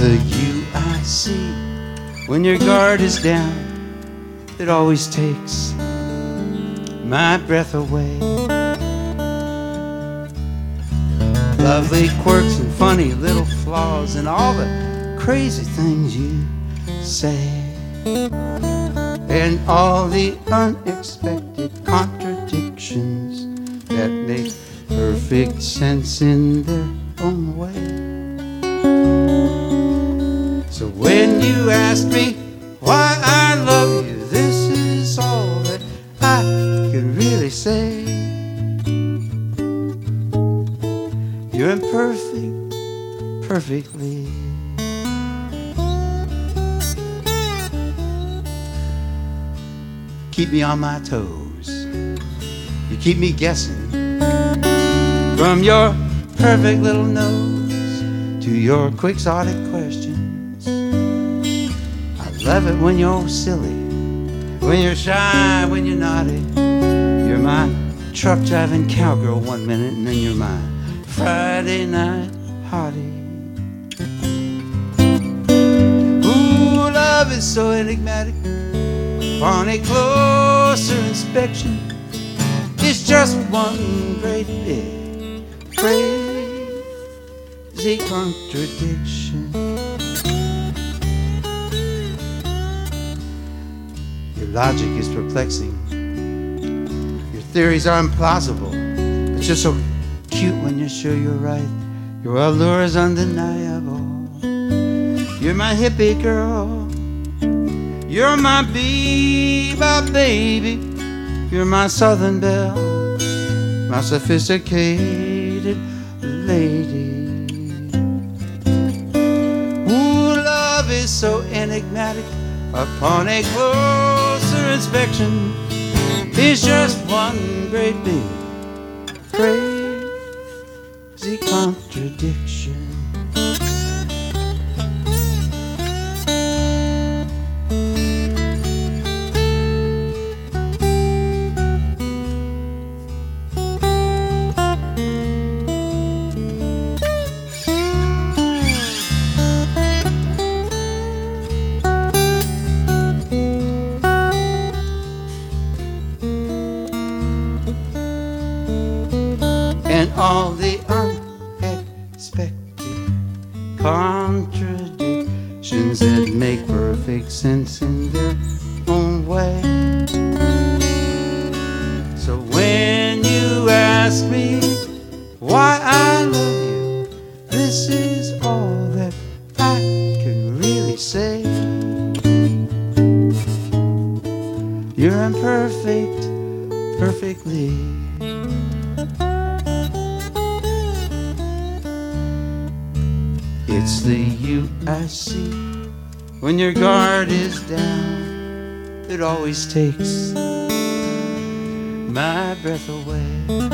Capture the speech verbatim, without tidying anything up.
the you I see when your guard is down. It always takes my breath away. Lovely quirks and funny little flaws and all the crazy things you say, and all the unexpected contradictions that make perfect sense in their own way. So when you ask me why I love you, this is all that I can really say. You're imperfect, perfectly. Keep me on my toes. You keep me guessing. From your perfect little nose to your quixotic questions. I love it when you're silly, when you're shy, when you're naughty. You're my truck driving cowgirl one minute, and then you're my Friday night hottie. Ooh, love is so enigmatic. On a closer inspection, it's just one great big crazy contradiction. Your logic is perplexing. Your theories are implausible, but you're so cute when you're sure you're right. Your allure is undeniable. You're my hippie girl. You're my bebop baby. You're my southern belle, my sophisticated lady. Ooh, love is so enigmatic. Upon a closer inspection, it's just one great big crazy contradiction. And all the unexpected contradictions that make perfect sense in their own way. So when you ask me why I love you, this is all that I can really say. You're imperfect, perfectly. It's the you I see when your guard is down. It always takes my breath away.